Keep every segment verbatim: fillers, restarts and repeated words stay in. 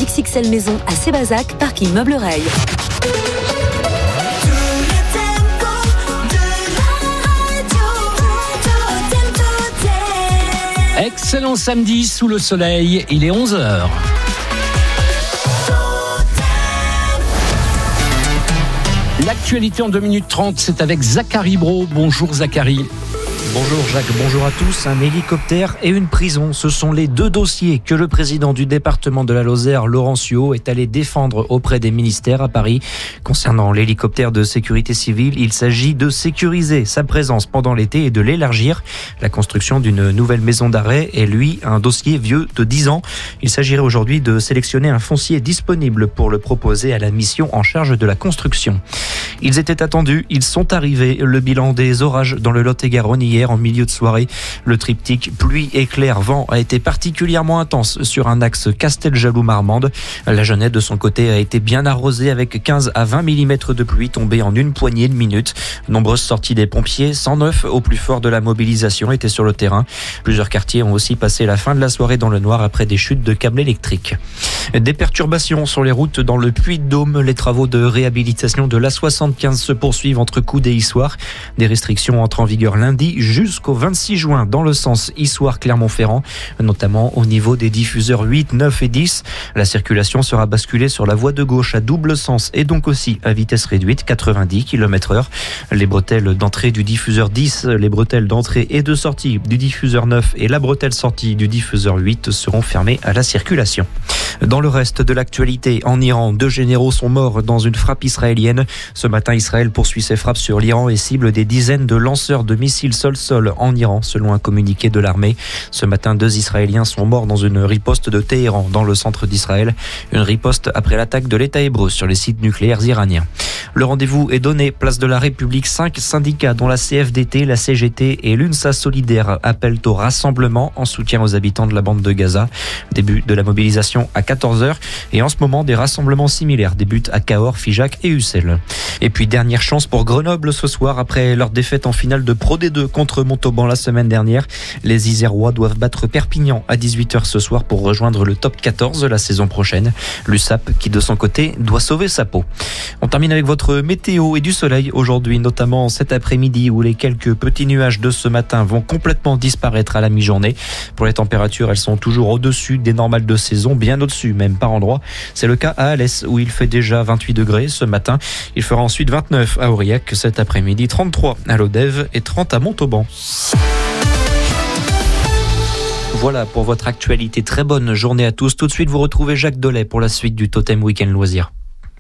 d'X X L Maison à Sébazac, parking Meubles Reil. Excellent samedi sous le soleil, il est onze heures. L'actualité en deux minutes trente, c'est avec Zachary Brault. Bonjour Zachary. Bonjour Jacques, bonjour à tous. Un hélicoptère et une prison, ce sont les deux dossiers que le président du département de la Lozère, Laurent Suau, est allé défendre auprès des ministères à Paris. Concernant l'hélicoptère de sécurité civile, il s'agit de sécuriser sa présence pendant l'été et de l'élargir. La construction d'une nouvelle maison d'arrêt est, lui, un dossier vieux de dix ans. Il s'agirait aujourd'hui de sélectionner un foncier disponible pour le proposer à la mission en charge de la construction. Ils étaient attendus, ils sont arrivés. Le bilan des orages dans le Lot-et-Garonne hier en milieu de soirée. Le triptyque pluie, éclair, vent a été particulièrement intense sur un axe Casteljaloux-Marmande. La Genette, de son côté, a été bien arrosée avec quinze à vingt millimètres de pluie tombée en une poignée de minutes. Nombreuses sorties des pompiers, cent neuf au plus fort de la mobilisation étaient sur le terrain. Plusieurs quartiers ont aussi passé la fin de la soirée dans le noir après des chutes de câbles électriques. Des perturbations sur les routes dans le Puy-de-Dôme. Les travaux de réhabilitation de l'A soixante-quinze se poursuivent entre Coude et Issoire. Des restrictions entrent en vigueur lundi jusqu'au vingt-six juin dans le sens Issoire-Clermont-Ferrand, notamment au niveau des diffuseurs huit, neuf et dix. La circulation sera basculée sur la voie de gauche à double sens et donc aussi à vitesse réduite, quatre-vingt-dix kilomètres heure. Les bretelles d'entrée du diffuseur dix, les bretelles d'entrée et de sortie du diffuseur neuf et la bretelle sortie du diffuseur huit seront fermées à la circulation. Dans le reste de l'actualité, en Iran, deux généraux sont morts dans une frappe israélienne. Ce matin, Israël poursuit ses frappes sur l'Iran et cible des dizaines de lanceurs de missiles sol-sol en Iran, selon un communiqué de l'armée. Ce matin, deux Israéliens sont morts dans une riposte de Téhéran, dans le centre d'Israël. Une riposte après l'attaque de l'État hébreu sur les sites nucléaires iraniens. Le rendez-vous est donné, place de la République. Cinq syndicats, dont la C F D T, la C G T et l'UNSA Solidaire, appellent au rassemblement en soutien aux habitants de la bande de Gaza. Début de la mobilisation à quatorze heures et en ce moment, des rassemblements similaires débutent à Cahors, Figeac et Ussel. Et puis, dernière chance pour Grenoble ce soir, après leur défaite en finale de Pro D deux contre Montauban la semaine dernière. Les Isérois doivent battre Perpignan à dix-huit heures ce soir pour rejoindre le top quatorze de la saison prochaine. L'U S A P, qui de son côté doit sauver sa peau. On termine avec votre météo et du soleil aujourd'hui, notamment cet après-midi où les quelques petits nuages de ce matin vont complètement disparaître à la mi-journée. Pour les températures, elles sont toujours au-dessus des normales de saison, bien au-dessus même par endroits. C'est le cas à Alès où il fait déjà vingt-huit degrés ce matin. Il fera ensuite vingt-neuf à Aurillac cet après-midi, trente-trois à Lodève et trente à Montauban. Voilà pour votre actualité. Très bonne journée à tous. Tout de suite, vous retrouvez Jacques Dolay pour la suite du Totem Week-end Loisirs.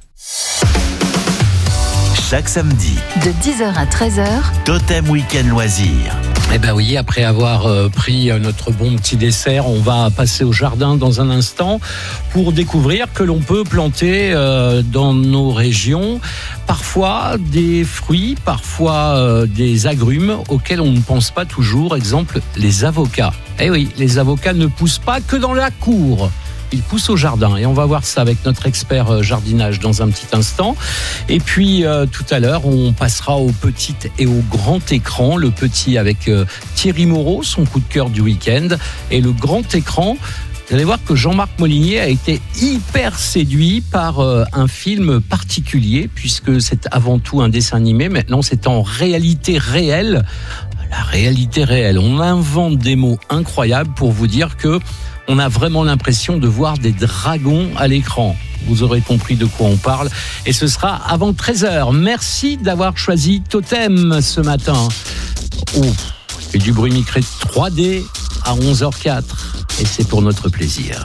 Chaque samedi, De dix heures à treize heures, Totem Week-end Loisirs. Eh ben oui, après avoir euh, pris notre bon petit dessert, on va passer au jardin dans un instant pour découvrir que l'on peut planter euh, dans nos régions parfois des fruits, parfois euh, des agrumes auxquels on ne pense pas toujours. Exemple, les avocats. Eh oui, les avocats ne poussent pas que dans la cour. Il pousse au jardin et on va voir ça avec notre expert jardinage dans un petit instant. Et puis euh, tout à l'heure, on passera au petit et au grand écran. Le petit avec euh, Thierry Moreau, son coup de cœur du week-end. Et le grand écran, vous allez voir que Jean-Marc Molinier a été hyper séduit par euh, un film particulier, puisque c'est avant tout un dessin animé. Maintenant, c'est en réalité réelle. La réalité réelle. On invente des mots incroyables pour vous dire que on a vraiment l'impression de voir des dragons à l'écran. Vous aurez compris de quoi on parle. Et ce sera avant treize heures. Merci d'avoir choisi Totem ce matin. Oh, et du bruit micré trois D à onze heures quatre. Et c'est pour notre plaisir.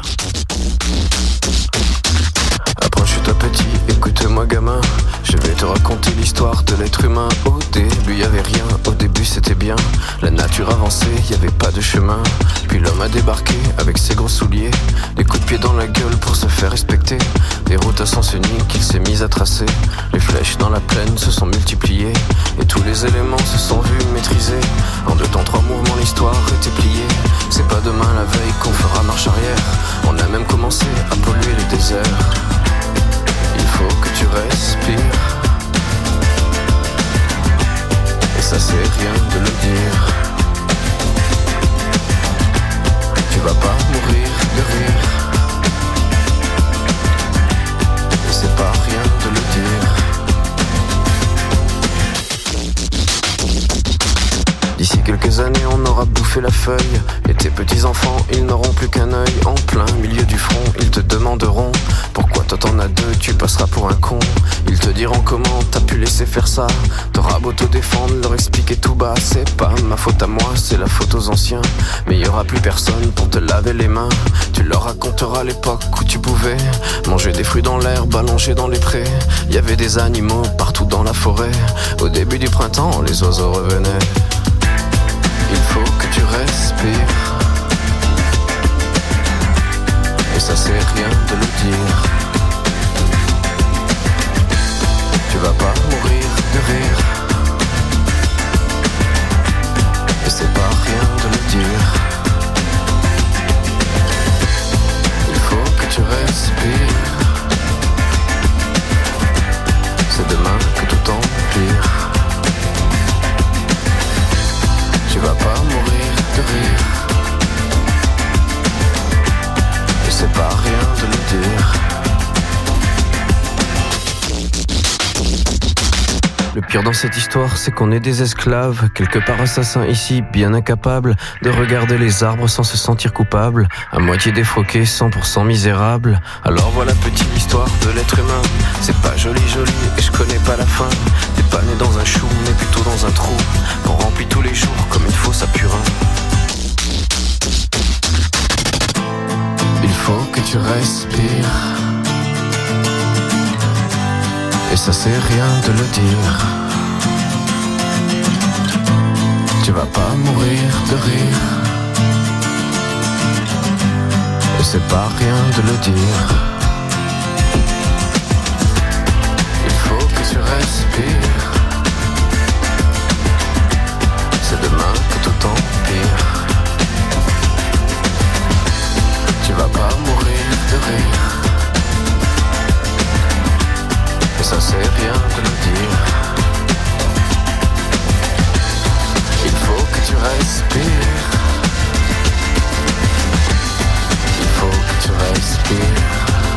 Approche-toi petit, écoute-moi gamin. Je vais te raconter l'histoire de l'être humain. Au début y avait rien, au début c'était bien. La nature avançait, y avait pas de chemin. Puis l'homme a débarqué avec ses gros souliers. Des coups de pied dans la gueule pour se faire respecter. Des routes à sens unique qu'il s'est mis à tracer. Les flèches dans la plaine se sont multipliées. Et tous les éléments se sont vus maîtrisés. En deux temps, trois mouvements, l'histoire était pliée. C'est pas demain la veille qu'on fera marche arrière. On a même commencé à polluer les déserts. Il faut que tu respires. Et ça c'est rien de le dire. Tu vas pas mourir de rire. fait la feuille. Et tes petits-enfants, ils n'auront plus qu'un œil. En plein milieu du front, ils te demanderont pourquoi toi t'en as deux, tu passeras pour un con. Ils te diront comment t'as pu laisser faire ça. T'auras beau te défendre, leur expliquer tout bas. C'est pas ma faute à moi, c'est la faute aux anciens. Mais y aura plus personne pour te laver les mains. Tu leur raconteras l'époque où tu pouvais manger des fruits dans l'herbe, allongés dans les prés. Y avait des animaux partout dans la forêt. Au début du printemps, les oiseaux revenaient. Il faut que tu respires. Et ça c'est rien de le dire. Tu vas pas mourir de rire. Et c'est pas rien de le dire. Il faut que tu respires. C'est demain que tout empire. Tu vas pas mourir de rire. Et c'est pas rien de le dire. Le pire dans cette histoire, c'est qu'on est des esclaves, quelque part assassins ici, bien incapables de regarder les arbres sans se sentir coupables, à moitié défroqués, cent pour cent misérables. Alors voilà petite histoire de l'être humain. C'est pas joli joli et je connais pas la fin. T'es pas né dans un chou, mais plutôt dans un trou qu'on remplit tous les jours comme une fosse à purin. Il faut que tu respires. Et ça c'est rien de le dire. Tu vas pas mourir de rire. Et c'est pas rien de le dire. Il faut que tu respires. C'est demain que tout empire. Tu vas pas mourir de rire. Et ça c'est rien de le dire. Il faut que tu respires. Il faut que tu respires.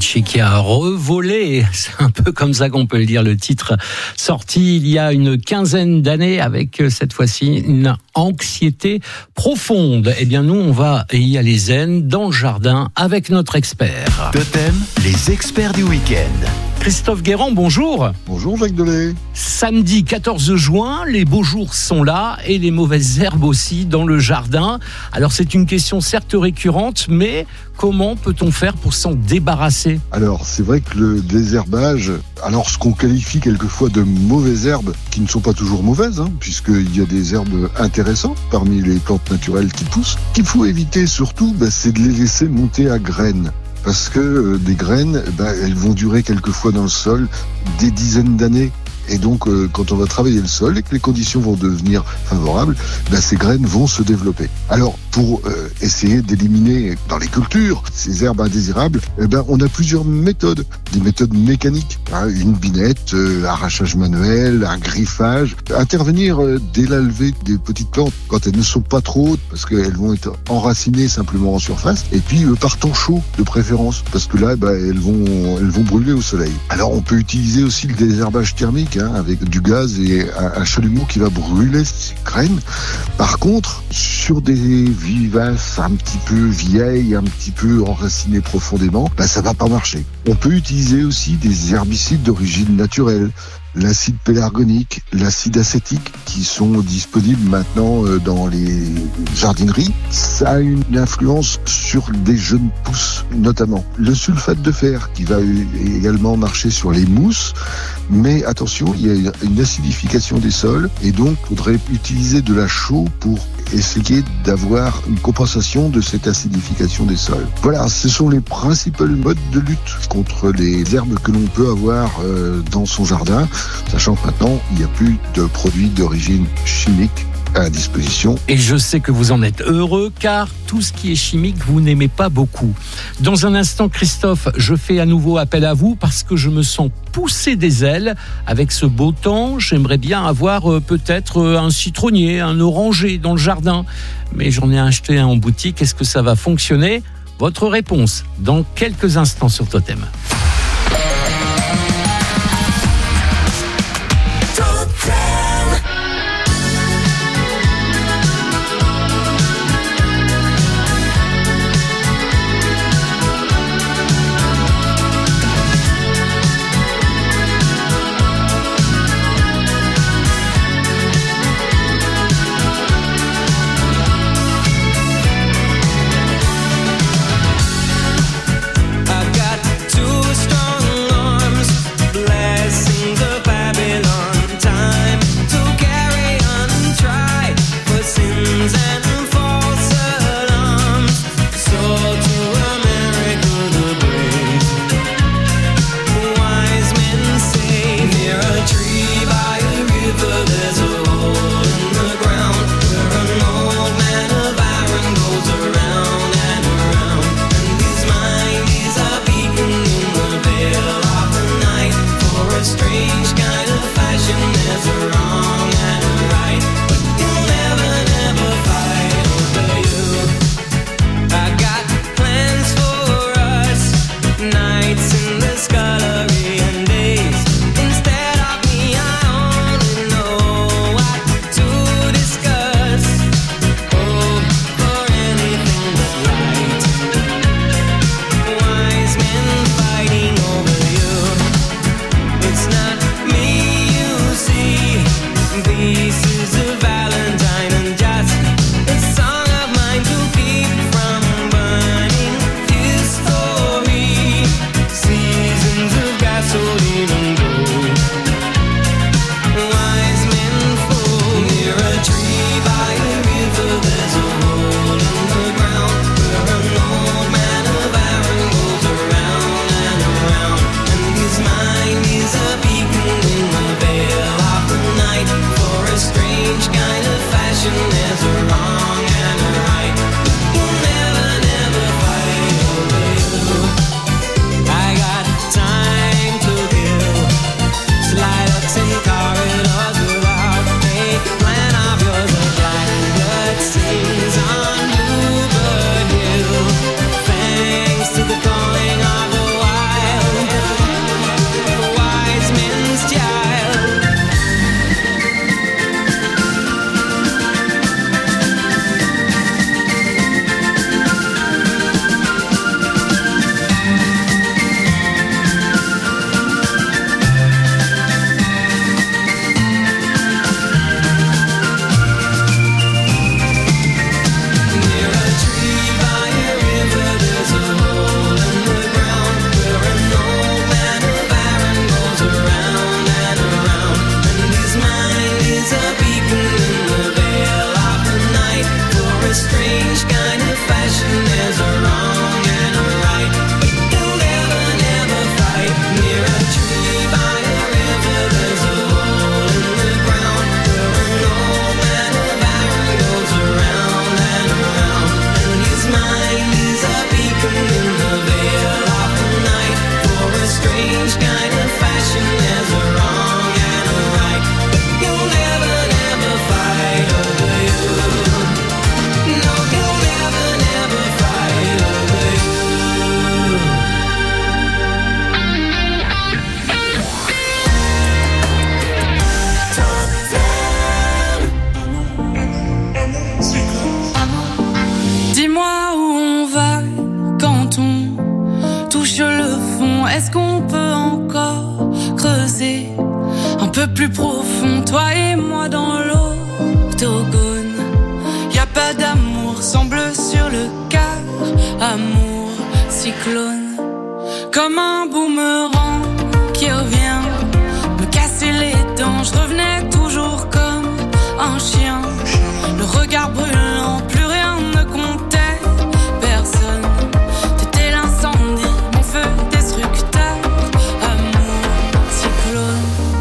Avicii qui a revolé, c'est un peu comme ça qu'on peut le dire, le titre sorti il y a une quinzaine d'années avec cette fois-ci une anxiété profonde. Eh bien nous on va y aller zen dans le jardin avec notre expert. Totem, les experts du week-end. Christophe Guérand, bonjour. Bonjour Jacques Delay. Samedi quatorze juin, les beaux jours sont là et les mauvaises herbes aussi dans le jardin. Alors c'est une question certes récurrente, mais comment peut-on faire pour s'en débarrasser ? Alors c'est vrai que le désherbage, alors ce qu'on qualifie quelquefois de mauvaises herbes, qui ne sont pas toujours mauvaises, hein, puisqu'il y a des herbes intéressantes parmi les plantes naturelles qui poussent, qu'il faut éviter surtout, bah, c'est de les laisser monter à graines. Parce que euh, des graines, bah, elles vont durer quelquefois dans le sol des dizaines d'années. Et donc, euh, quand on va travailler le sol et que les conditions vont devenir favorables, bah, ces graines vont se développer. Alors, pour euh, essayer d'éliminer dans les cultures ces herbes indésirables, eh ben, on a plusieurs méthodes. Des méthodes mécaniques, hein, une binette, euh, arrachage manuel, un griffage. Intervenir euh, dès la levée des petites plantes quand elles ne sont pas trop hautes, parce qu'elles vont être enracinées simplement en surface. Et puis, euh, par temps chaud, de préférence, parce que là, bah, elles vont, elles vont brûler au soleil. Alors, on peut utiliser aussi le désherbage thermique, hein, avec du gaz et un, un chalumeau qui va brûler ces graines. Par contre, sur des vivaces un petit peu vieilles, un petit peu enracinées profondément, bah, ça va pas marcher. On peut utiliser aussi des herbicides d'origine naturelle. L'acide pélargonique, l'acide acétique qui sont disponibles maintenant dans les jardineries, ça a une influence sur des jeunes pousses notamment. Le sulfate de fer qui va également marcher sur les mousses, mais attention, il y a une acidification des sols et donc il faudrait utiliser de la chaux pour essayer d'avoir une compensation de cette acidification des sols. Voilà, ce sont les principaux modes de lutte contre les herbes que l'on peut avoir euh, dans son jardin, sachant que maintenant, il n'y a plus de produits d'origine chimique à disposition. Et je sais que vous en êtes heureux car tout ce qui est chimique, vous n'aimez pas beaucoup. Dans un instant, Christophe, je fais à nouveau appel à vous parce que je me sens pousser des ailes. Avec ce beau temps, j'aimerais bien avoir euh, peut-être euh, un citronnier, un oranger dans le jardin. Mais j'en ai acheté un en boutique. Est-ce que ça va fonctionner ? Votre réponse dans quelques instants sur Totem. I've got two le plus profond, toi et moi dans l'octogone. Y a pas d'amour sans bleu sur le cœur, amour cyclone. Comme un boomerang qui revient me casser les dents, je revenais toujours comme un chien. Le regard brûlant, plus rien ne comptait, personne. T'étais l'incendie, mon feu destructeur, amour cyclone.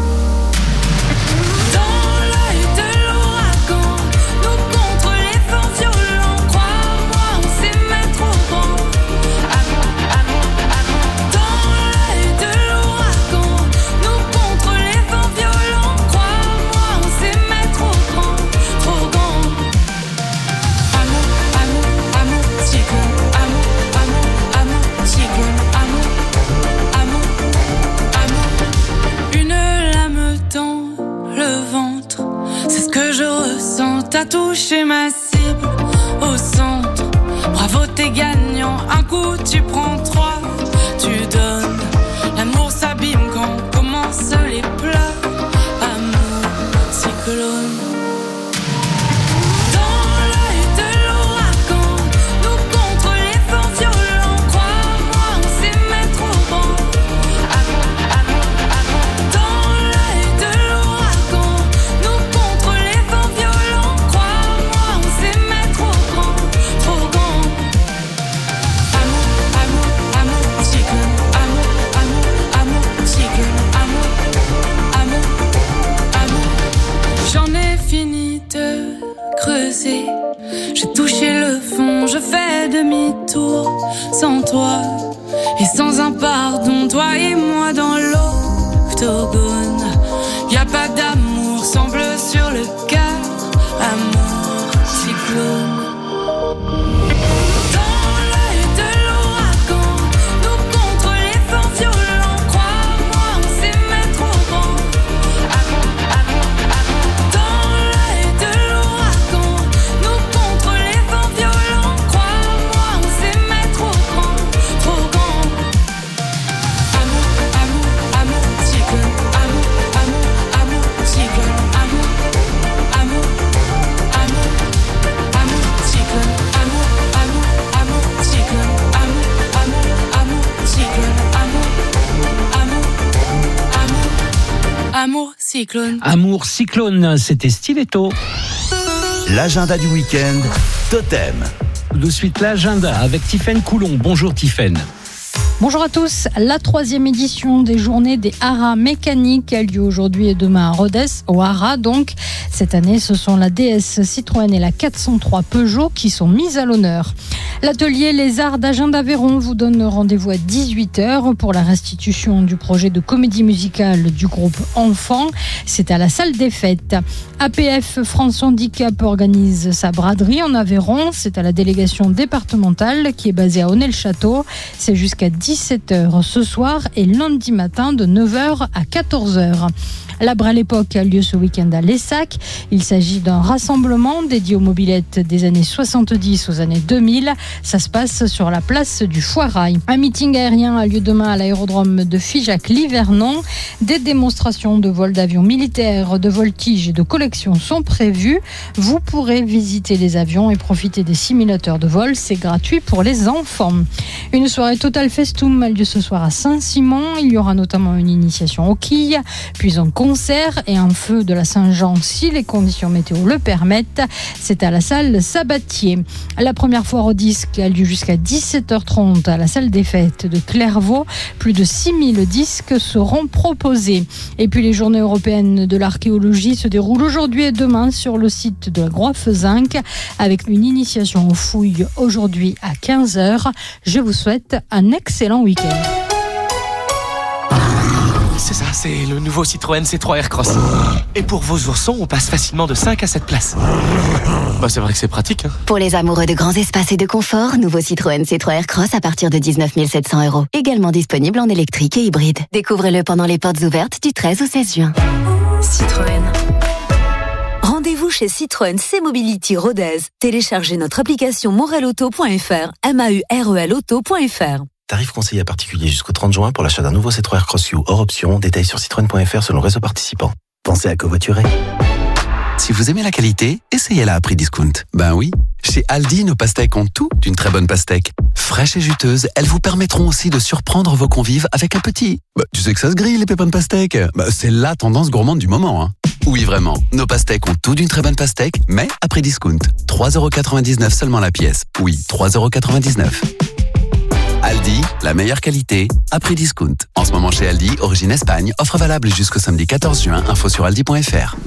Dans l'œil de l'ouragan, nous contre les vents violents, crois-moi, on s'aimait trop grand. Amour, amour, amour. Dans l'œil de l'ouragan, nous contre les vents violents, crois-moi, on s'aimait trop grand, trop grand. Amour, amour, amour, cyclone. Amour, amour, amour, cyclone. Amour, amour, amour. Une lame dans le ventre, c'est ce que je ressens. T'as touché ma cible au centre. Bravo, t'es gagnant. Un coup, tu prends trois, tu donnes. L'amour s'abîme quand commencent les pleurs. Amour cyclone. Dans l'œil de l'ouragan, nous contre les vents violents, crois-moi, on s'aimait trop grand. Amour, amour, amour. Dans l'œil de l'ouragan, nous contre les vents violents, crois-moi, on s'aimait trop grand, trop grand. Amour, amour, amour, cyclone. Amour, amour, amour, cyclone. Amour, amour, amour. J'en ai fini de creuser. J'ai touché le fond, je fais demi-tour sans toi et sans un pardon, toi et moi dans l'octogone. Y a pas d'amour sans bleu sur le cœur, amour cyclone. Dans l'œil de l'ouragan, nous contre les vents violents, crois-moi, on s'aimait trop grand. Amour, amour, amour. Dans l'œil de l'ouragan, nous contre les vents violents, crois-moi, on s'aimait trop grand, trop grand. Amour, amour, amour, cyclone. Amour, amour, amour, cyclone. Amour, amour, amour, amour, cyclone. Amour, amour, amour, cyclone. Amour, amour, amour, cyclone. Amour, amour, amour, amour, cyclone. Amour cyclone, c'était Stiletto. L'agenda du week-end, Totem. De suite l'agenda avec Tiffaine Coulon. Bonjour Tiffaine. Bonjour à tous. La troisième édition des journées des haras mécaniques a lieu aujourd'hui et demain à Rodez, au Haras donc. Cette année, ce sont la D S Citroën et la quatre cent trois Peugeot qui sont mises à l'honneur. L'atelier Les Arts d'Agen d'Aveyron vous donne rendez-vous à dix-huit heures pour la restitution du projet de comédie musicale du groupe Enfants. C'est à la salle des fêtes. A P F France Handicap organise sa braderie en Aveyron. C'est à la délégation départementale qui est basée à Aunay-le-Château. C'est jusqu'à dix-sept heures ce soir et lundi matin de neuf heures à quatorze heures. La Brale Époque a lieu ce week-end à Lessac. Il s'agit d'un rassemblement dédié aux mobylettes des années soixante-dix aux années deux mille. Ça se passe sur la place du Foirail. Un meeting aérien a lieu demain à l'aérodrome de Figeac-Livernon. Des démonstrations de vol d'avions militaires, de voltige et de collection sont prévues. Vous pourrez visiter les avions et profiter des simulateurs de vol. C'est gratuit pour les enfants. Une soirée Total Festum a lieu ce soir à Saint-Simon. Il y aura notamment une initiation aux quilles, puis un concert et un feu de la Saint-Jean si les conditions météo le permettent. C'est à la salle Sabatier. La première foire au disque a lieu jusqu'à dix-sept heures trente à la salle des fêtes de Clairvaux. Plus de six mille disques seront proposés. Et puis les journées européennes de l'archéologie se déroulent aujourd'hui et demain sur le site de la Groix-Fezinc avec une initiation aux fouilles aujourd'hui à quinze heures. Je vous souhaite un excellent week-end. C'est ça, c'est le nouveau Citroën C trois Aircross. Et pour vos oursons, on passe facilement de cinq à sept places. Bah c'est vrai que c'est pratique, hein. Pour les amoureux de grands espaces et de confort, nouveau Citroën C trois Aircross à partir de dix-neuf mille sept cents euros. Également disponible en électrique et hybride. Découvrez-le pendant les portes ouvertes du treize au seize juin. Citroën. Rendez-vous chez Citroën C-Mobility Rodez. Téléchargez notre application morelauto point f r, M A U R E L auto point f r. Tarif conseillé à particulier jusqu'au trente juin pour l'achat d'un nouveau C trois Aircross U hors option. Détails sur citroën point f r selon réseau participant. pensez à covoiturer. Si vous aimez la qualité, essayez-la à prix discount. Ben oui, chez Aldi, nos pastèques ont tout d'une très bonne pastèque. Fraîches et juteuses, elles vous permettront aussi de surprendre vos convives avec un petit... Bah, tu sais que ça se grille, les pépins de pastèque. Bah, c'est la tendance gourmande du moment, hein. Oui, vraiment, nos pastèques ont tout d'une très bonne pastèque, mais à prix discount. trois euros quatre-vingt-dix-neuf seulement la pièce. Oui, trois euros quatre-vingt-dix-neuf. Aldi, la meilleure qualité, à prix discount. En ce moment chez Aldi, origine Espagne, offre valable jusqu'au samedi quatorze juin, info sur aldi point fr.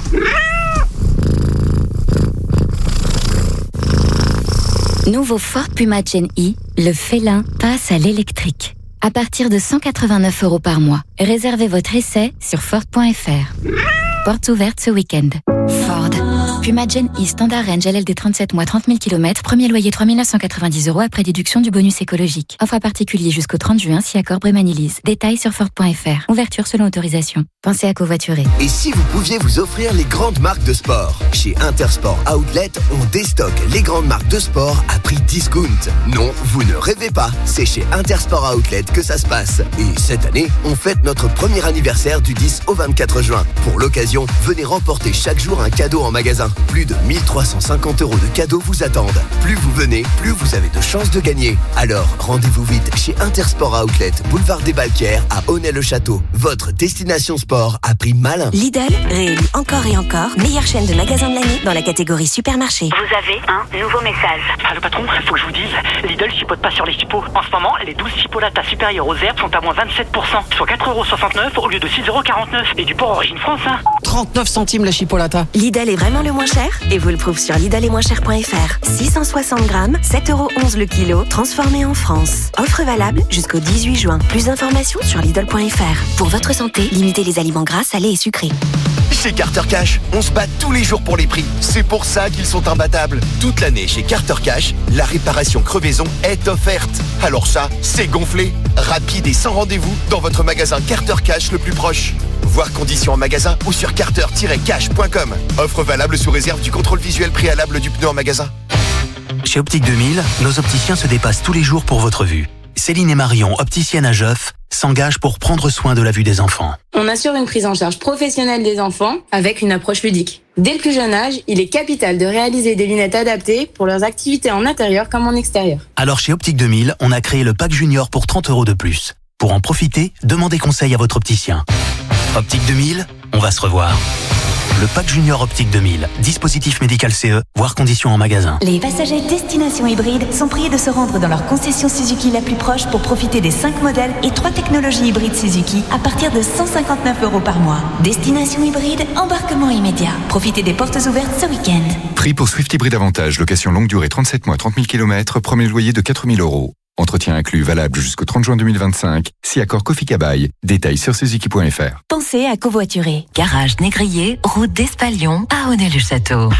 Nouveau Ford Puma Gen E, le félin passe à l'électrique. À partir de cent quatre-vingt-neuf euros par mois. Réservez votre essai sur Ford point fr. Portes ouvertes ce week-end. Ford. Puma Gen E Standard Range L L D trente-sept mois trente mille kilomètres. Premier loyer trois mille neuf cent quatre-vingt-dix euros après déduction du bonus écologique. Offre à particulier jusqu'au trente juin si accord Brémanilise. Détails sur Ford point fr. Ouverture selon autorisation. Pensez à covoiturer. Et si vous pouviez vous offrir les grandes marques de sport? Chez Intersport Outlet, on déstocke les grandes marques de sport à prix discount. Non, vous ne rêvez pas. C'est chez Intersport Outlet que ça se passe. Et cette année, on fête notre premier anniversaire du dix au vingt-quatre juin. Pour l'occasion, venez remporter chaque jour un cadeau en magasin. Plus de mille trois cent cinquante euros de cadeaux vous attendent. Plus vous venez, plus vous avez de chances de gagner. Alors, rendez-vous vite chez Intersport Outlet, boulevard des Balquières à Aunay-le-Château. Votre destination sport à prix malin. Lidl, réélu encore et encore, meilleure chaîne de magasins de l'année dans la catégorie supermarché. Vous avez un nouveau message. Allô patron, faut que je vous dise, Lidl chipote pas sur les chipots. En ce moment, les douze chipolatas supérieures aux herbes sont à moins vingt-sept pour cent, soit quatre euros soixante-neuf au lieu de six euros quarante-neuf. Et du porc origine France, hein. trente-neuf centimes la chipolata. Lidl est vraiment le moins cher et vous le prouve sur lidl et moins cher point fr. six cent soixante grammes, sept euros onze le kilo, transformé en France. Offre valable jusqu'au dix-huit juin. Plus d'informations sur lidl point fr. Pour votre santé, limitez les aliments gras, salés et sucrés. Chez Carter Cash, on se bat tous les jours pour les prix. C'est pour ça qu'ils sont imbattables. Toute l'année chez Carter Cash, la réparation crevaison est offerte. Alors ça, c'est gonflé. Rapide et sans rendez-vous dans votre magasin Carter Cash le plus proche. Voir conditions en magasin ou sur carter tiret cash point com. Offre valable sous réserve du contrôle visuel préalable du pneu en magasin. Chez Optique deux mille, nos opticiens se dépassent tous les jours pour votre vue. Céline et Marion, opticiennes à Geoff, s'engagent pour prendre soin de la vue des enfants. On assure une prise en charge professionnelle des enfants avec une approche ludique. Dès le plus jeune âge, il est capital de réaliser des lunettes adaptées pour leurs activités en intérieur comme en extérieur. Alors chez Optique deux mille, on a créé le pack junior pour trente euros de plus. Pour en profiter, demandez conseil à votre opticien. Optique deux mille, on va se revoir. Le pack junior Optique deux mille, dispositif médical C E, voire conditions en magasin. Les passagers destination hybride sont priés de se rendre dans leur concession Suzuki la plus proche pour profiter des cinq modèles et trois technologies hybrides Suzuki à partir de cent cinquante-neuf euros par mois. Destination hybride, embarquement immédiat. Profitez des portes ouvertes ce week-end. Prix pour Swift Hybride Avantage, location longue durée trente-sept mois, trente mille kilomètres, premier loyer de quatre mille euros. Entretien inclus valable jusqu'au trente juin deux mille vingt-cinq. Si accord Kofi Kabaï. Détails sur suzuki point fr. Pensez à covoiturer. Garage Négrier, route d'Espalion, à Aunay-le-Château.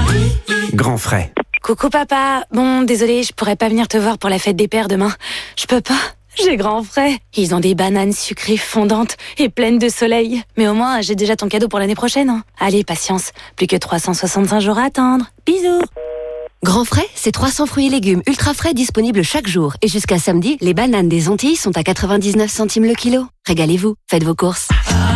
Grand frais. Coucou papa, bon désolé, je pourrais pas venir te voir pour la fête des pères demain. Je peux pas, j'ai grand frais. Ils ont des bananes sucrées fondantes et pleines de soleil. Mais au moins, j'ai déjà ton cadeau pour l'année prochaine. Hein. Allez, patience, plus que trois cent soixante-cinq jours à attendre. Bisous. Grand frais, c'est trois cents fruits et légumes ultra frais disponibles chaque jour. Et jusqu'à samedi, les bananes des Antilles sont à quatre-vingt-dix-neuf centimes le kilo. Régalez-vous, faites vos courses.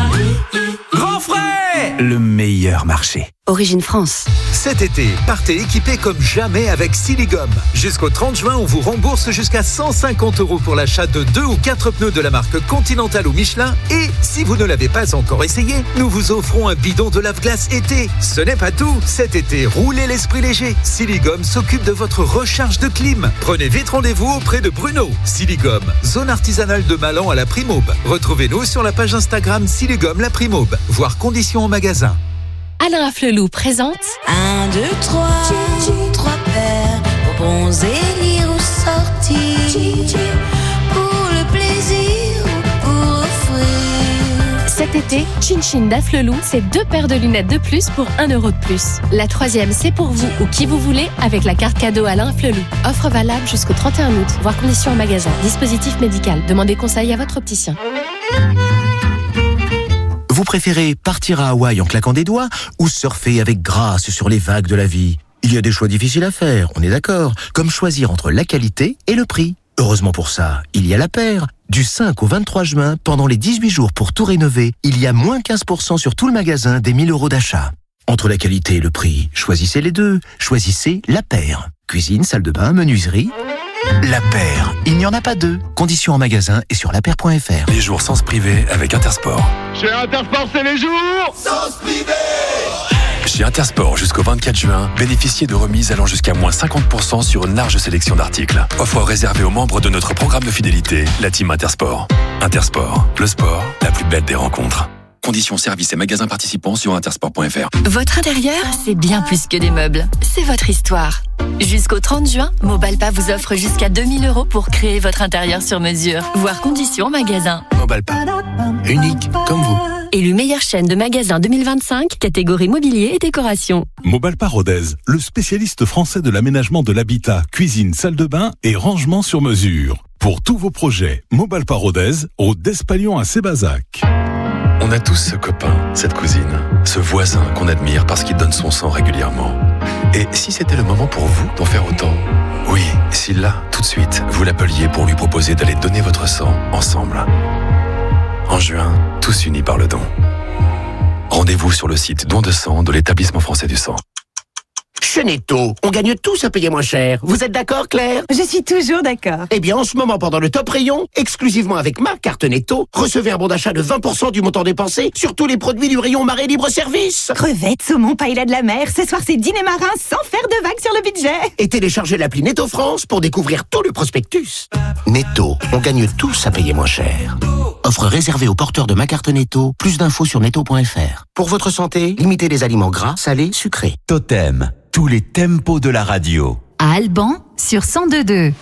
Grand frais, le meilleur marché. Origine France. Cet été, partez équipé comme jamais avec Siligum. Jusqu'au trente juin, on vous rembourse jusqu'à cent cinquante euros pour l'achat de deux ou quatre pneus de la marque Continental ou Michelin. Et si vous ne l'avez pas encore essayé, nous vous offrons un bidon de lave-glace été. Ce n'est pas tout. Cet été, roulez l'esprit léger. Siligum s'occupe de votre recharge de clim. Prenez vite rendez-vous auprès de Bruno. Siligum, zone artisanale de Malan à la Primaube. Retrouvez-nous sur la page Instagram Siligum la Primaube. Voir conditions en magasin. Alain Afflelou présente Un, deux, trois, trois paires pour bronzer, lire ou sortir, pour le plaisir ou pour offrir. cet été, Chin Chin d'Afflelou, c'est deux paires de lunettes de plus pour un euro de plus. La troisième, c'est pour vous ou qui vous voulez avec la carte cadeau Alain Afflelou. Offre valable jusqu'au trente et un août, voir conditions en magasin. Dispositif médical. Demandez conseil à votre opticien. Vous préférez partir à Hawaï en claquant des doigts ou surfer avec grâce sur les vagues de la vie? Il y a des choix difficiles à faire, on est d'accord, comme choisir entre la qualité et le prix. Heureusement pour ça, il y a La Paire, Du cinq au vingt-trois juin, pendant les dix-huit jours pour tout rénover, il y a moins quinze pour cent sur tout le magasin des mille euros d'achat. Entre la qualité et le prix, choisissez les deux. Choisissez La Paire. Cuisine, salle de bain, menuiserie. La Paire. Il n'y en a pas deux. Conditions en magasin et sur lapaire point f r. Les jours sens privé avec Intersport. Chez Intersport, c'est les jours Sens privé. Chez Intersport, jusqu'au vingt-quatre juin, bénéficiez de remises allant jusqu'à moins cinquante pour cent sur une large sélection d'articles. Offre réservée aux membres de notre programme de fidélité, la Team Intersport. Intersport, le sport, la plus belle des rencontres. Conditions, services et magasins participants sur intersport point f r. Votre intérieur, c'est bien plus que des meubles. C'est votre histoire. Jusqu'au trente juin, Mobalpa vous offre jusqu'à deux mille euros pour créer votre intérieur sur mesure. Voir conditions en magasin. Mobalpa. Unique comme vous. Élu meilleure chaîne de magasins deux mille vingt-cinq, catégorie mobilier et décoration. Mobalpa Rodez, le spécialiste français de l'aménagement de l'habitat, cuisine, salle de bain et rangement sur mesure. Pour tous vos projets, Mobalpa Rodez, route d'Espalion à Sébazac. On a tous ce copain, cette cousine, ce voisin qu'on admire parce qu'il donne son sang régulièrement. Et si c'était le moment pour vous d'en faire autant ? Oui, si là, tout de suite, vous l'appeliez pour lui proposer d'aller donner votre sang ensemble. En juin, tous unis par le don. Rendez-vous sur le site don de sang de l'Établissement français du sang. Chez Netto, on gagne tous à payer moins cher. Vous êtes d'accord, Claire ? Je suis toujours d'accord. Eh bien, en ce moment, pendant le top rayon, exclusivement avec ma carte Netto, recevez un bon d'achat de vingt pour cent du montant dépensé sur tous les produits du rayon Marais Libre Service. Crevettes, saumon, paella de la mer, ce soir c'est dîner marin sans faire de vagues sur le budget. Et téléchargez l'appli Netto France pour découvrir tout le prospectus. Netto, on gagne tous à payer moins cher. Offre réservée aux porteurs de ma carte Netto. Plus d'infos sur netto point f r. Pour votre santé, limitez les aliments gras, salés, sucrés. Totem, tous les tempos de la radio. À Alban, sur cent deux virgule deux.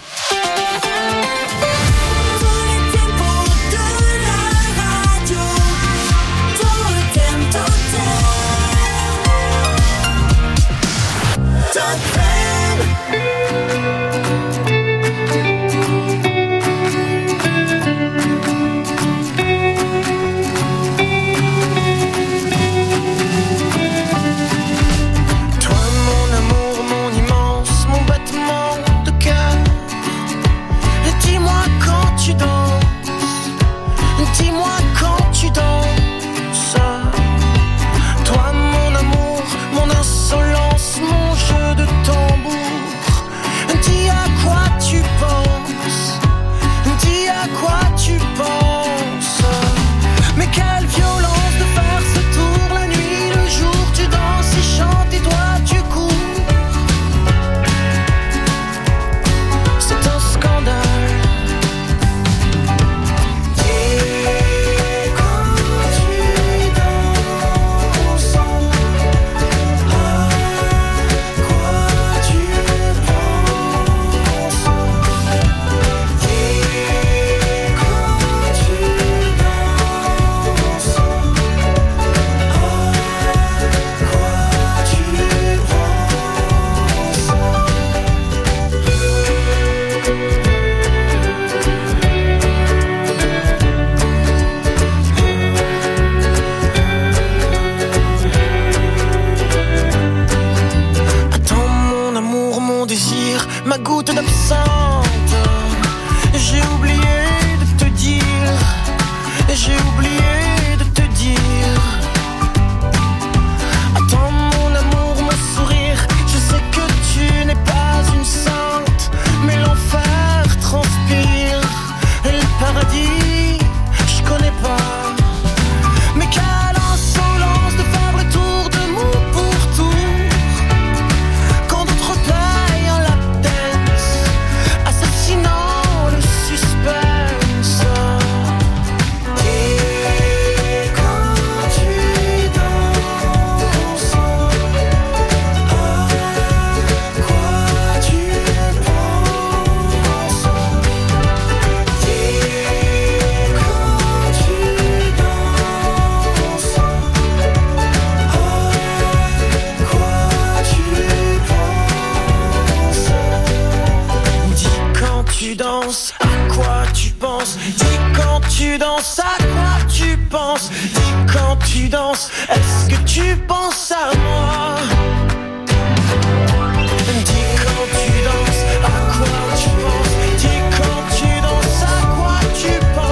Dis quand tu danses, à quoi tu penses?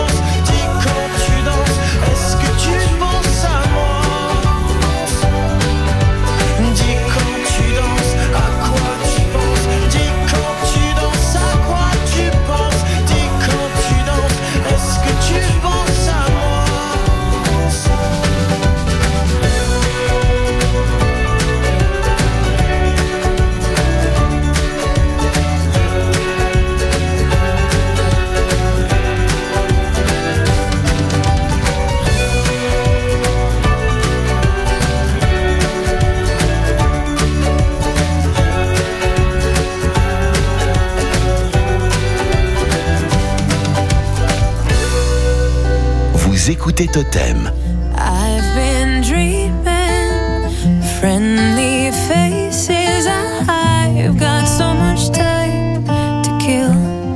vous écoutez Totem. I've been dreaming, friendly faces. I've got so much time to kill.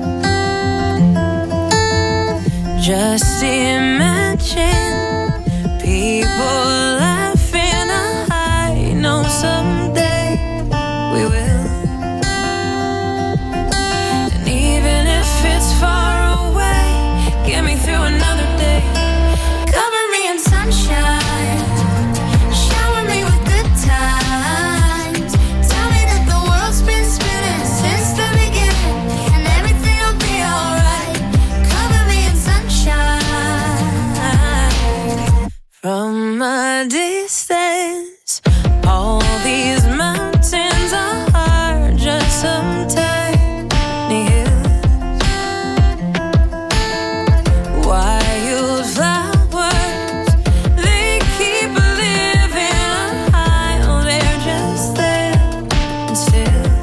Just imagine people laughing. I know someday we will. And even if it's far away, get me through another day. Cover me in sunshine, shower me with good times. Tell me that the world's been spinning since the beginning, and everything will be alright. Cover me in sunshine. From a distance, all these mountains are just some tiny hills. Wildflowers, they keep living high. Oh, they're just there and still.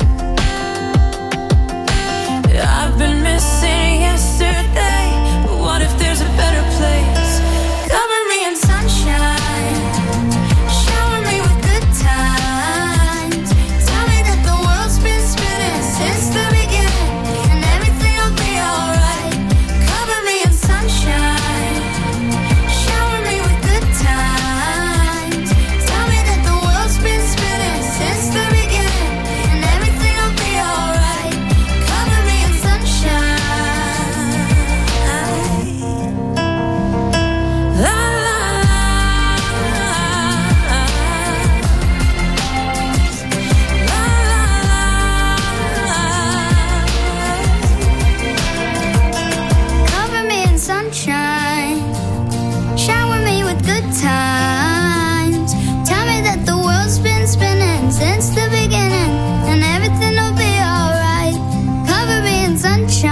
I've been missing yesterday, but what if there's a better place? Cover me in sunshine, shower me with good times. Tell me that the world's been spinning since the beginning, and everything will be alright. Cover me in sunshine, shower me with good times. Tell me that the world's been spinning since the beginning, and everything will be alright. Cover me in sunshine. La la Cover me in sunshine, shower me with good times. Tell me that the world's been spinning since the beginning, and everything will be alright. Cover me in sunshine.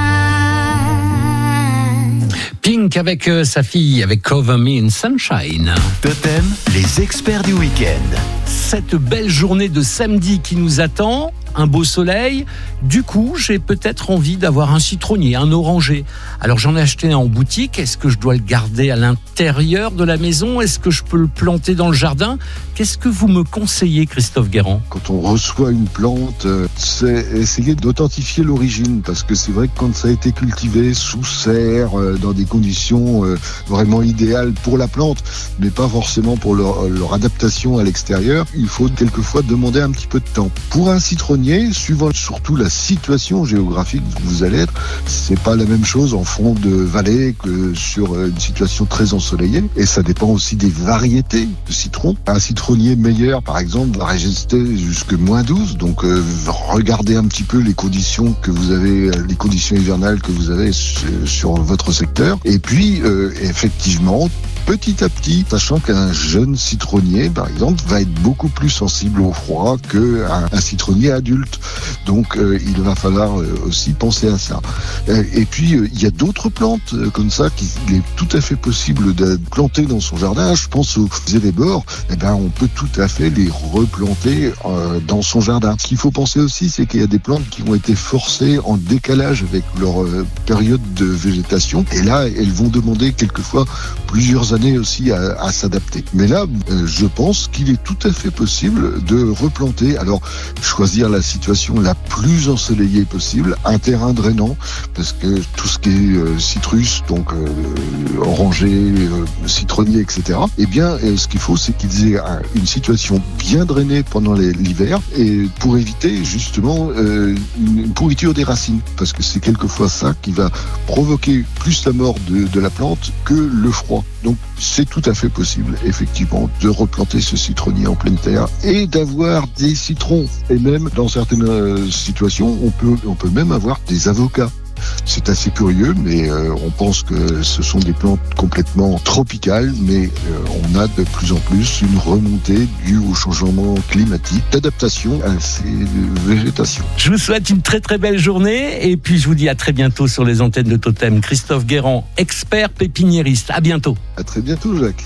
Pink avec euh, sa fille, avec Cover Me in Sunshine. Totem, les experts du week-end. Cette belle journée de samedi qui nous attend, un beau soleil. Du coup, j'ai peut-être envie d'avoir un citronnier, un oranger. Alors j'en ai acheté un en boutique. Est-ce que je dois le garder à l'intérieur de la maison? Est-ce que je peux le planter dans le jardin? Qu'est-ce que vous me conseillez, Christophe Guérand? Quand on reçoit une plante, euh, c'est essayer d'authentifier l'origine, parce que c'est vrai que quand ça a été cultivé sous serre, euh, dans des conditions euh, vraiment idéales pour la plante, mais pas forcément pour leur, leur adaptation à l'extérieur, il faut quelquefois demander un petit peu de temps. Pour un citronnier, suivant surtout la situation géographique où vous allez être, c'est pas la même chose en fond de vallée que sur une situation très ensoleillée, et ça dépend aussi des variétés de citron. Un citronnier meilleur, par exemple, va résister jusque moins douze, donc euh, regardez un petit peu les conditions que vous avez, les conditions hivernales que vous avez sur, sur votre secteur, et puis euh, effectivement, petit à petit, sachant qu'un jeune citronnier, par exemple, va être beaucoup plus sensible au froid qu'un un citronnier adulte. Donc, euh, il va falloir euh, aussi penser à ça. Euh, et puis, euh, il y a d'autres plantes euh, comme ça qu'il est tout à fait possible de planter dans son jardin. Je pense aux élébores. Eh ben, on peut tout à fait les replanter euh, dans son jardin. Ce qu'il faut penser aussi, c'est qu'il y a des plantes qui ont été forcées en décalage avec leur euh, période de végétation. Et là, elles vont demander quelquefois plusieurs années aussi à, à s'adapter. Mais là, euh, je pense qu'il est tout à fait possible de replanter. Alors, choisir la situation la plus ensoleillée possible, un terrain drainant, parce que tout ce qui est euh, citrus, donc euh, oranger, euh, citronnier, et cetera, eh bien, euh, ce qu'il faut, c'est qu'ils aient un, une situation bien drainée pendant les, l'hiver, et pour éviter justement euh, une, une pourriture des racines, parce que c'est quelquefois ça qui va provoquer plus la mort de, de la plante que le froid. Donc, c'est tout à fait possible, effectivement, de replanter ce citronnier en pleine terre et d'avoir des citrons. Et même, dans certaines euh, situations, on peut, on peut même avoir des avocats. C'est assez curieux, mais euh, on pense que ce sont des plantes complètement tropicales, mais euh, on a de plus en plus une remontée due au changement climatique, d'adaptation à ces végétations. Je vous souhaite une très très belle journée, et puis je vous dis à très bientôt sur les antennes de Totem. Christophe Guérand, expert pépiniériste. À bientôt. À très bientôt, Jacques.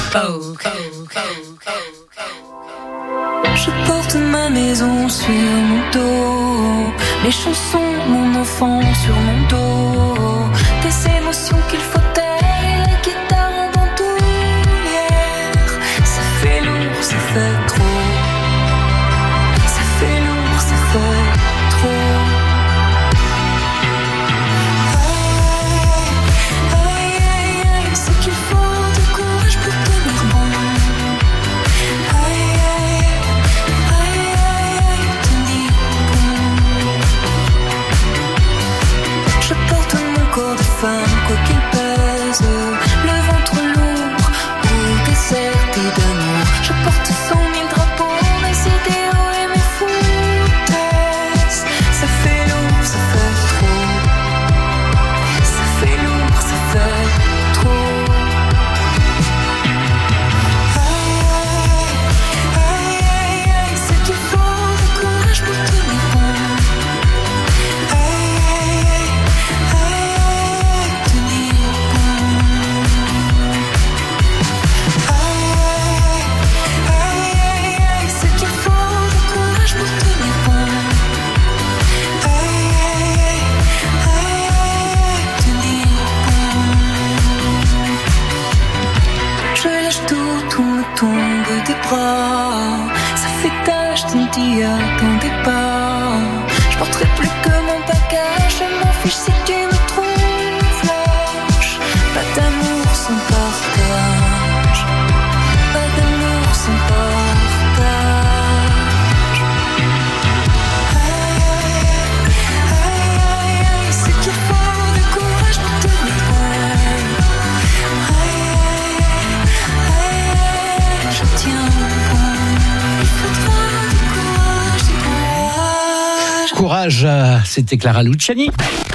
Je porte ma maison sur mon dos, les chansons, mon enfant sur mon dos, des émotions qu'il faut taire et la guitare en bandoulière. Ça fait lourd, ça fait trop. Ça fait lourd, ça fait trop. Aïe, aïe, aïe, c'est qu'il faut du courage pour tenir bon. Aïe, aïe, aïe, aïe, tenir bon. Je porte mon corps de femme, quoi qu'il pèse, le ventre lourd ou déserté d'amour. Je porte cent mille drapeaux, mes idéaux et mes foutaises. Ça fait lourd, ça fait trop. Ça fait lourd, ça fait trop. Aïe, aïe, aïe, aïe, c'est qu'il faut du courage pour tenir bon. Aïe, aïe, aïe, aïe, tenir bon. Aïe, aïe, aïe, aïe, c'est qu'il faut du courage pour tenir bon. Aïe, aïe, aïe, aïe, tenir bon. Je lâche tout, tout me tombe des bras. Ça fait tache d'une dia dans des pas. Je porterai plus que mon bagage. Je m'en fiche si tu me trouves lâche. Pas d'amour sans partage. Pas d'amour sans partage. Aïe, aïe, aïe, aïe, c'est qu'il faut du courage pour tenir bon. Aïe, aïe, aïe, je tiens bon. Il faudra du courage, du courage. Courage, euh, c'était Clara Luciani.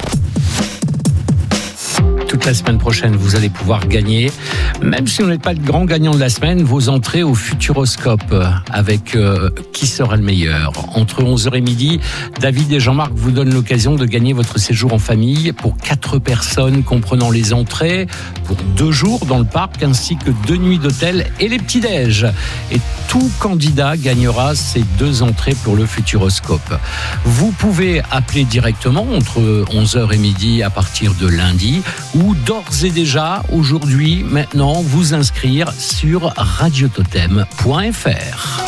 Toute la semaine prochaine, vous allez pouvoir gagner, même si vous n'êtes pas le grand gagnant de la semaine, vos entrées au Futuroscope avec euh, qui sera le meilleur. Entre onze heures et midi, David et Jean-Marc vous donnent l'occasion de gagner votre séjour en famille pour quatre personnes, comprenant les entrées pour deux jours dans le parc, ainsi que deux nuits d'hôtel et les petits-déj. Et tout candidat gagnera ces deux entrées pour le Futuroscope. Vous pouvez appeler directement entre onze heures et midi à partir de lundi, ou d'ores et déjà, aujourd'hui, maintenant, vous inscrire sur radiototem point f r.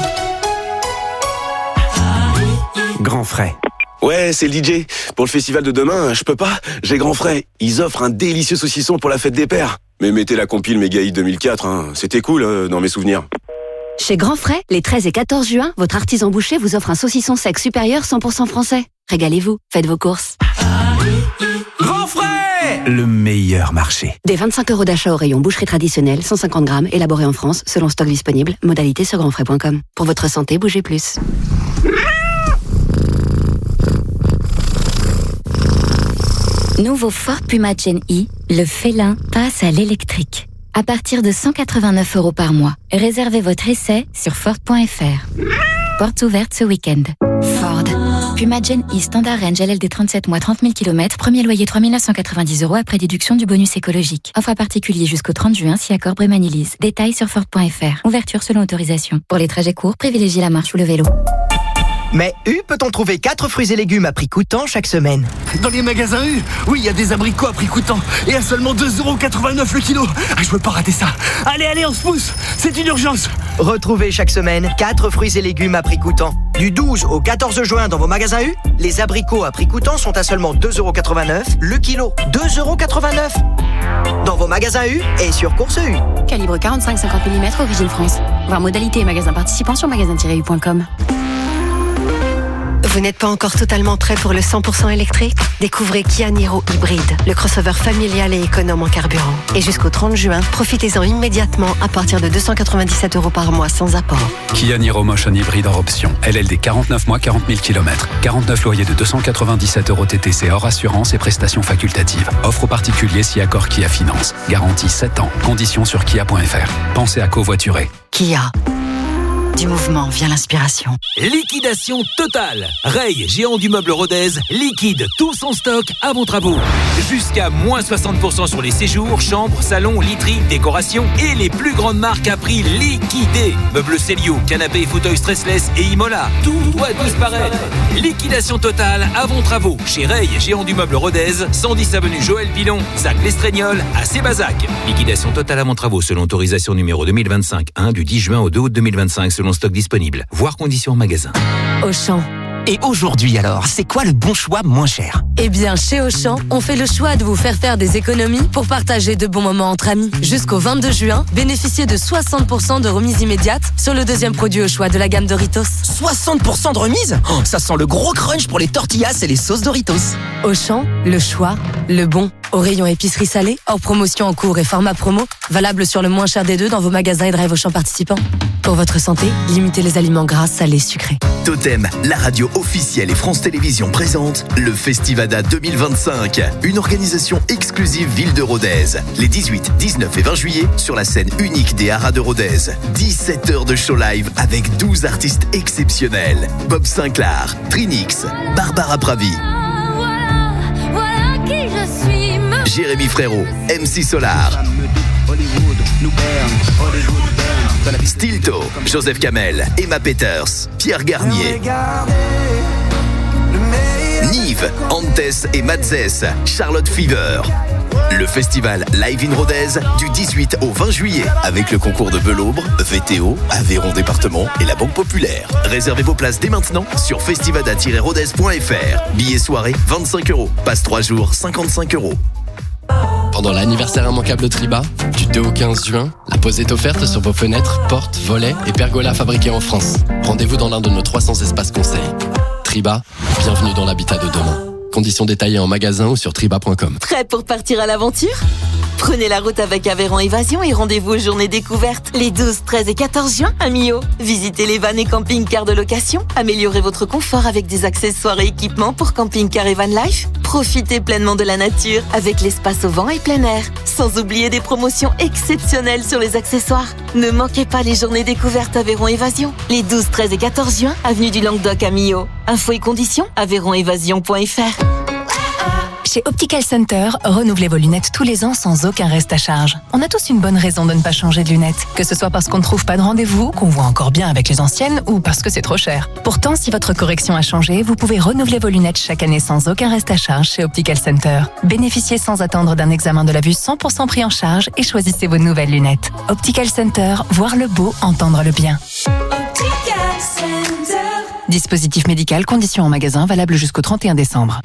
Grand frais. Ouais, c'est le D J. Pour le festival de demain, je peux pas. J'ai grand frais. Ils offrent un délicieux saucisson pour la fête des pères. Mais mettez la compile Méga Hit deux mille quatre, hein. C'était cool euh, dans mes souvenirs. Chez Grand Frais, les treize et quatorze juin, votre artisan boucher vous offre un saucisson sec supérieur cent pour cent français. Régalez-vous, faites vos courses. Grand frais! Le meilleur marché. Des vingt-cinq euros d'achat au rayon boucherie traditionnelle, cent cinquante grammes, élaboré en France, selon stock disponible. Modalité sur grandfrais point com. Pour votre santé, bougez plus. Nouveau Ford Puma Gen E, le félin passe à l'électrique. À partir de cent quatre-vingt-neuf euros par mois. Réservez votre essai sur Ford point f r. Portes ouvertes ce week-end. Ford. Puma Gen E Standard Range L L D trente-sept mois, trente mille kilomètres. Premier loyer trois mille neuf cent quatre-vingt-dix euros après déduction du bonus écologique. Offre à particulier jusqu'au trente juin si accord Brémanilise. Détails sur Ford point f r. Ouverture selon autorisation. Pour les trajets courts, privilégiez la marche ou le vélo. Mais U peut-on trouver quatre fruits et légumes à prix coûtant chaque semaine? Dans les magasins U, oui, il y a des abricots à prix coûtant et à seulement deux euros quatre-vingt-neuf le kilo. Ah, je veux pas rater ça. Allez, allez, on se pousse, c'est une urgence. Retrouvez chaque semaine quatre fruits et légumes à prix coûtant. Du douze au quatorze juin dans vos magasins U, les abricots à prix coûtant sont à seulement deux euros quatre-vingt-neuf le kilo. deux euros quatre-vingt-neuf dans vos magasins U et sur Course U. Calibre quarante-cinq à cinquante millimètres, origine France. Voir modalité et magasin participant sur magasin tiret u point com. Vous n'êtes pas encore totalement prêt pour le cent pour cent électrique? Découvrez Kia Niro Hybride, le crossover familial et économe en carburant. Et jusqu'au trente juin, profitez-en immédiatement à partir de deux cent quatre-vingt-dix-sept euros par mois sans apport. Kia Niro Motion Hybride hors option. L L D quarante-neuf mois, quarante mille kilomètres. quarante-neuf loyers de deux cent quatre-vingt-dix-sept euros T T C hors assurance et prestations facultatives. Offre aux particuliers si accord Kia Finance. Garantie sept ans. Conditions sur kia point f r. Pensez à covoiturer. Kia. Du mouvement vient l'inspiration. Liquidation totale. Ray, géant du meuble Rodez, liquide tout son stock à vos travaux. Jusqu'à moins soixante pour cent sur les séjours, chambres, salons, literies, décorations et les plus grandes marques à prix liquidés. Meubles Célio, canapés et fauteuils stressless et Imola. Tout doit disparaître. Liquidation totale à vos travaux. Chez Ray, géant du meuble Rodez, cent dix avenue Joël Pilon, Zac Lestraignol à Sébazac. Liquidation totale à vos travaux selon autorisation numéro deux mille vingt-cinq un du dix juin au deux août deux mille vingt-cinq selon stock disponible. Voir conditions en magasin. Auchan. Et aujourd'hui alors, c'est quoi le bon choix moins cher ? Eh bien, chez Auchan, on fait le choix de vous faire faire des économies pour partager de bons moments entre amis. Jusqu'au vingt-deux juin, bénéficiez de soixante pour cent de remise immédiate sur le deuxième produit au choix de la gamme Doritos. soixante pour cent de remise ? Oh, ça sent le gros crunch pour les tortillas et les sauces Doritos. Auchan, le choix, le bon. Au rayon épicerie salée, hors promotion en cours et format promo, valable sur le moins cher des deux dans vos magasins et drive Auchan participants. Pour votre santé, limitez les aliments gras, salés, sucrés. Totem, la radio officielle et France Télévisions présente le Festivada deux mille vingt-cinq, une organisation exclusive Ville de Rodez. Les dix-huit, dix-neuf et vingt juillet sur la scène unique des Haras de Rodez. dix-sept heures de show live avec douze artistes exceptionnels. Bob Sinclair, Trinix, Barbara Pravi, Voilà qui je suis. Jérémy Frérot, M C Solar, Stilto, Joseph Kamel, Emma Peters, Pierre Garnier, Nive, Antes et Matzès, Charlotte Fever. Le festival Live in Rodez du dix-huit au vingt juillet avec le concours de Belaubre, V T O, Aveyron Département et la Banque Populaire. Réservez vos places dès maintenant sur festivada tiret rodez point f r. Billets soirée vingt-cinq euros, passe trois jours cinquante-cinq euros. Pendant l'anniversaire immanquable Triba, du deux au quinze juin, la pose est offerte sur vos fenêtres, portes, volets et pergolas fabriqués en France. Rendez-vous dans l'un de nos trois cents espaces conseils. Triba, bienvenue dans l'habitat de demain. Conditions détaillées en magasin ou sur triba point com. Prêt pour partir à l'aventure ? Prenez la route avec Aveyron Évasion et rendez-vous aux journées découvertes les douze, treize et quatorze juin à Millau. Visitez les vannes et camping-cars de location, améliorez votre confort avec des accessoires et équipements pour camping-car et van life. Profitez pleinement de la nature avec l'espace au vent et plein air. Sans oublier des promotions exceptionnelles sur les accessoires. Ne manquez pas les journées découvertes Aveyron Évasion. Les douze, treize et quatorze juin, avenue du Languedoc à Millau. Infos et conditions, aveyron évasion point f r. Chez Optical Center, renouvelez vos lunettes tous les ans sans aucun reste à charge. On a tous une bonne raison de ne pas changer de lunettes. Que ce soit parce qu'on ne trouve pas de rendez-vous, qu'on voit encore bien avec les anciennes ou parce que c'est trop cher. Pourtant, si votre correction a changé, vous pouvez renouveler vos lunettes chaque année sans aucun reste à charge chez Optical Center. Bénéficiez sans attendre d'un examen de la vue cent pour cent pris en charge et choisissez vos nouvelles lunettes. Optical Center, voir le beau, entendre le bien. Optical Center. Dispositif médical, conditions en magasin, valable jusqu'au trente et un décembre.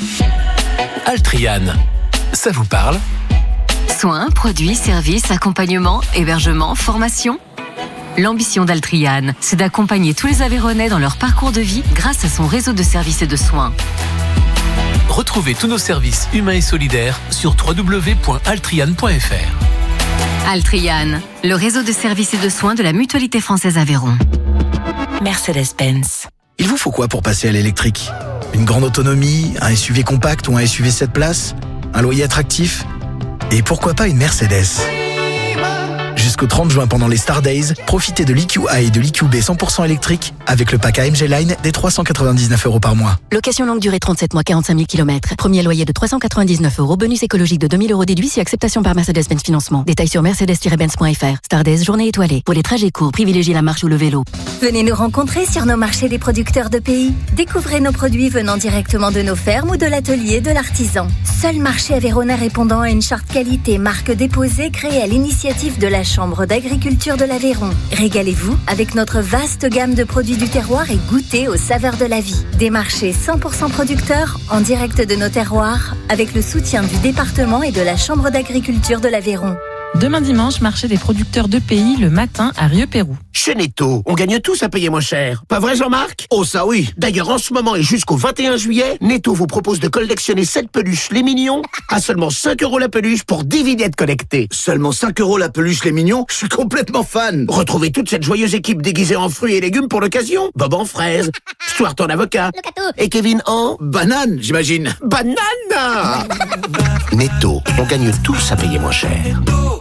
Altrian, ça vous parle ? Soins, produits, services, accompagnement, hébergement, formation. L'ambition d'Altrian, c'est d'accompagner tous les Aveyronnais dans leur parcours de vie grâce à son réseau de services et de soins. Retrouvez tous nos services humains et solidaires sur w w w point altrian point f r. Altrian, le réseau de services et de soins de la Mutualité Française Aveyron. Mercedes-Benz. Il vous faut quoi pour passer à l'électrique ? Une grande autonomie, un S U V compact ou un S U V sept places, un loyer attractif et pourquoi pas une Mercedes ? Jusqu'au trente juin pendant les Star Days, profitez de l'E Q A et de l'E Q B cent pour cent électrique avec le pack A M G Line des trois cent quatre-vingt-dix-neuf euros par mois. Location longue durée trente-sept mois, quarante-cinq mille kilomètres. Premier loyer de trois cent quatre-vingt-dix-neuf euros. Bonus écologique de deux mille euros déduit si acceptation par Mercedes-Benz Financement. Détails sur mercedes tiret benz point f r. Star Days, journée étoilée. Pour les trajets courts, privilégiez la marche ou le vélo. Venez nous rencontrer sur nos marchés des producteurs de pays. Découvrez nos produits venant directement de nos fermes ou de l'atelier de l'artisan. Seul marché aveyronnais répondant à une charte qualité marque déposée créée à l'initiative de la Chambre d'agriculture de l'Aveyron. Régalez-vous avec notre vaste gamme de produits du terroir et goûtez aux saveurs de la vie. Des marchés cent pour cent producteurs en direct de nos terroirs avec le soutien du département et de la Chambre d'agriculture de l'Aveyron. Demain dimanche, marché des producteurs de pays le matin à Rieux-Pérou. Chez Netto, on gagne tous à payer moins cher. Pas vrai Jean-Marc ? Oh ça oui. D'ailleurs en ce moment et jusqu'au vingt et un juillet, Netto vous propose de collectionner sept peluches les mignons à seulement cinq euros la peluche pour dix vignettes collectées. Seulement cinq euros la peluche les mignons ? Je suis complètement fan. Retrouvez toute cette joyeuse équipe déguisée en fruits et légumes pour l'occasion. Bob en fraise, Stuart en avocat et Kevin en... banane, j'imagine. Banane. Netto, on gagne tous à payer moins cher.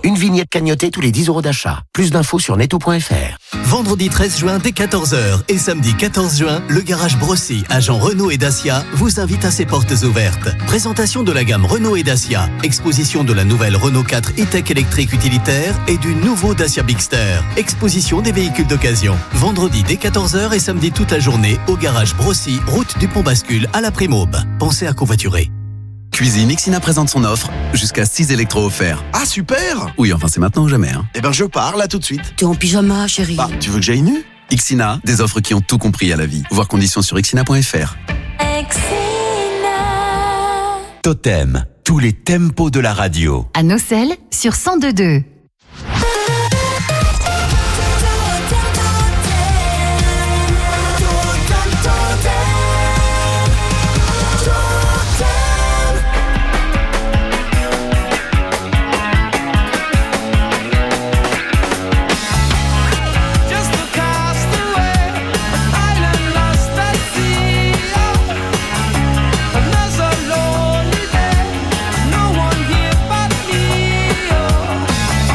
Une vignette cagnotée tous les dix euros d'achat. Plus d'infos sur netto point f r. Vendredi treize juin dès quatorze heures et samedi quatorze juin, le garage Brossy, agent Renault et Dacia, vous invite à ses portes ouvertes. Présentation de la gamme Renault et Dacia, exposition de la nouvelle Renault quatre e-tech électrique utilitaire et du nouveau Dacia Bigster. Exposition des véhicules d'occasion. Vendredi dès quatorze heures et samedi toute la journée au garage Brossy, route du Pont Bascule à la Prémaube. Pensez à covoiturer. Cuisine, Ixina présente son offre, jusqu'à six électros offerts. Ah super! Oui, enfin c'est maintenant ou jamais. Hein. Eh ben je pars là tout de suite. T'es en pyjama, chérie. Bah, tu veux que j'aille nu? Ixina, des offres qui ont tout compris à la vie. Voir conditions sur ixina point f r. Totem, tous les tempos de la radio. À Nocelles, sur cent deux virgule deux. Lonely day, no one here but me. Oh.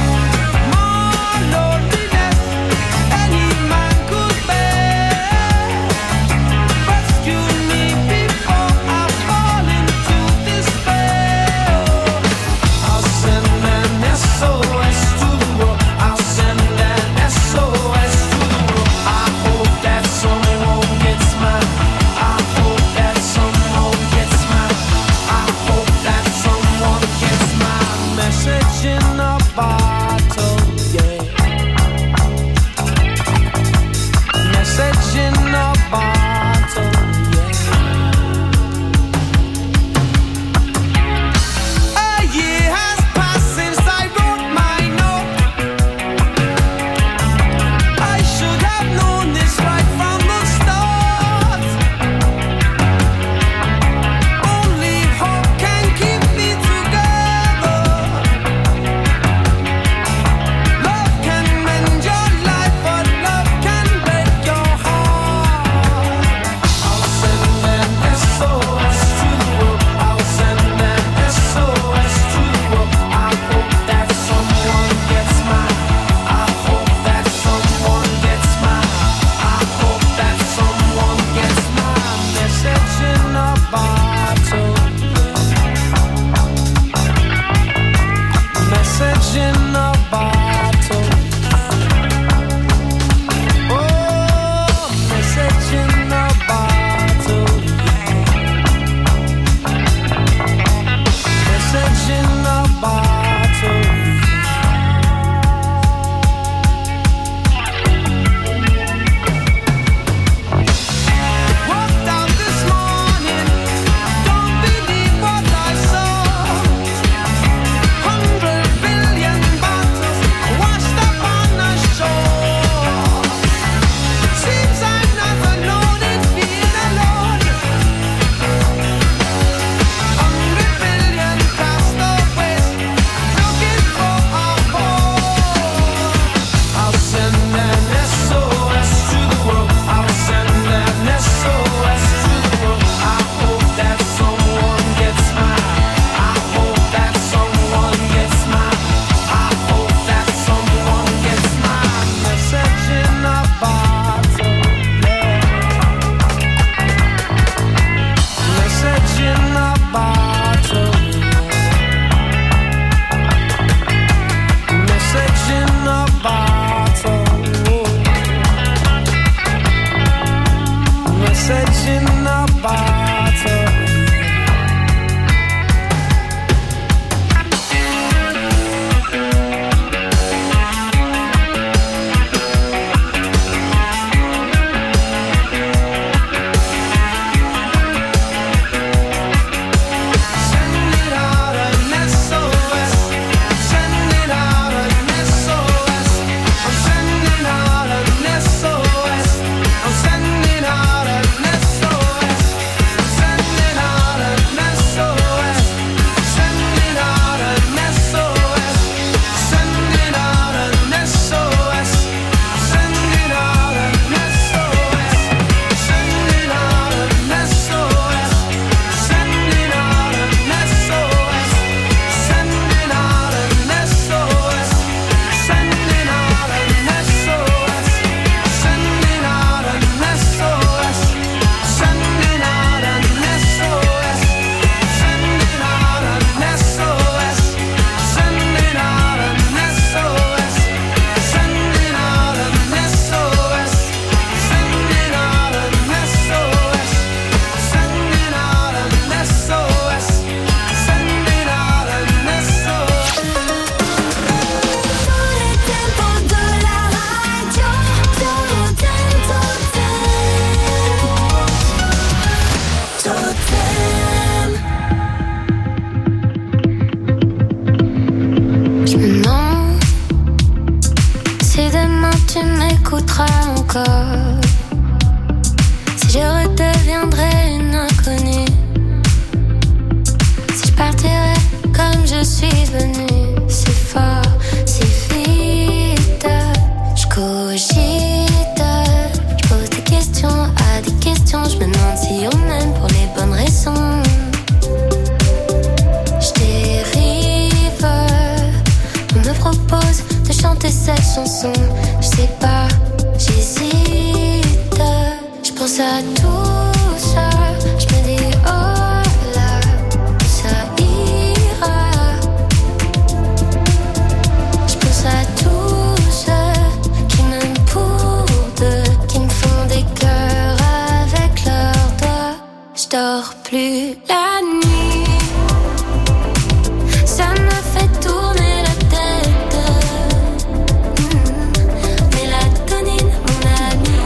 encore. Si je redeviendrais une inconnue, si je partirais comme je suis venue, c'est fort, c'est vite. Je cogite, je pose des questions à des questions. Je me demande si on m'aime pour les bonnes raisons. Je dérive, on me propose de chanter cette chanson. Je sais pas, j'hésite. Je pense à tout ça, je me dis oh là, ça ira. Je pense à tous ceux qui m'aiment pour deux, qui me font des cœurs avec leurs doigts. Je dors plus la nuit, ça me fait tourner la tête. Mmh. Mélatonine, mon ami.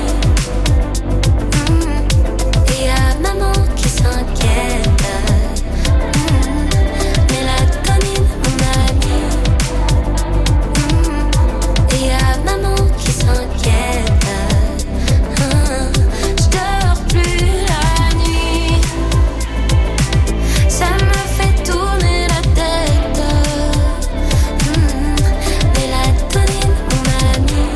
Mmh. Et y'a maman qui s'inquiète. Mmh. Mélatonine, mon ami. Mmh. Et y'a maman qui s'inquiète. Mmh. Je dors plus la nuit, ça me fait tourner la tête. Mmh. Mélatonine, mon ami.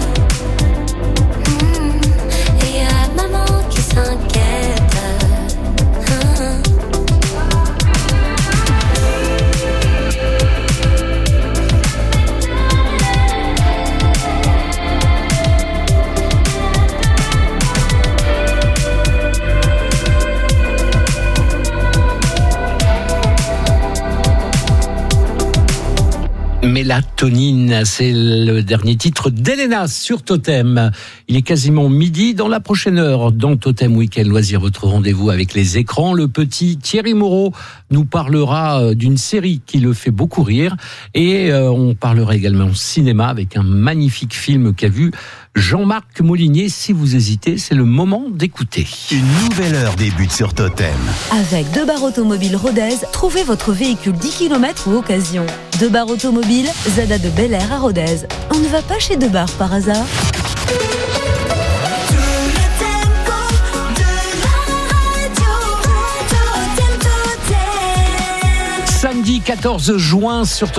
Mmh. Et y'a maman qui s'inquiète. Mmh. Mélatonine, c'est le dernier titre d'Elena sur Totem. Il est quasiment midi. Dans la prochaine heure, dans Totem Week-end Loisirs, votre rendez-vous avec les écrans, le petit Thierry Moreau nous parlera d'une série qui le fait beaucoup rire. Et euh, on parlera également cinéma avec un magnifique film qu'a vu Jean-Marc Molinier. Si vous hésitez, c'est le moment d'écouter. Une nouvelle heure débute sur Totem. Avec Debar Automobile Rodez, trouvez votre véhicule dix kilomètres ou occasion. Debar Automobile, Zada de Bel Air à Rodez. On ne va pas chez Debar par hasard. Samedi quatorze juin sur